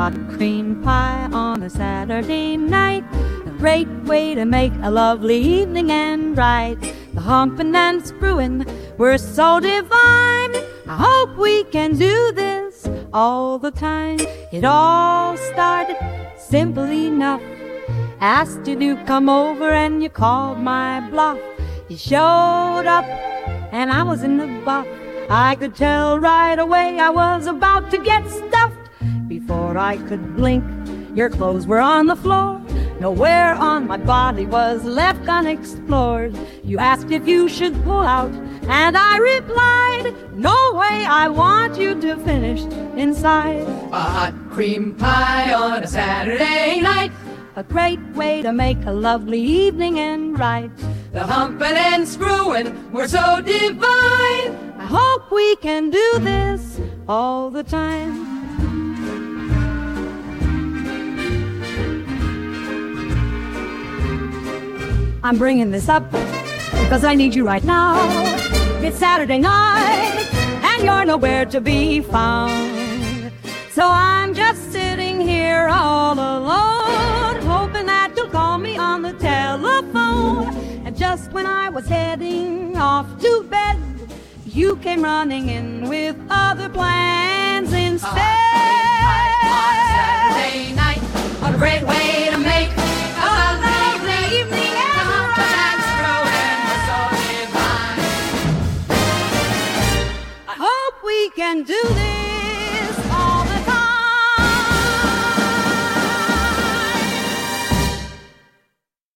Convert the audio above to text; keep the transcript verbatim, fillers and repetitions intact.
hot cream pie on a Saturday night. A great way to make a lovely evening and right. The humping and screwing were so divine. I hope we can do this all the time. It all started simple enough. Asked you to come over and you called my bluff. You showed up and I was in the buff. I could tell right away I was about to get stuffed. Before I could blink, your clothes were on the floor. Nowhere on my body was left unexplored. You asked if you should pull out, and I replied, no way, I want you to finish inside. A hot cream pie on a Saturday night. A great way to make a lovely evening and right. The humping and screwing were so divine. I hope we can do this all the time. I'm bringing this up because I need you right now. It's Saturday night and you're nowhere to be found. So I'm just sitting here all alone, hoping that you'll call me on the telephone. And just when I was heading off to bed, you came running in with other plans instead. On Saturday night, a great way to make a lovely evening and right. I hope we can do this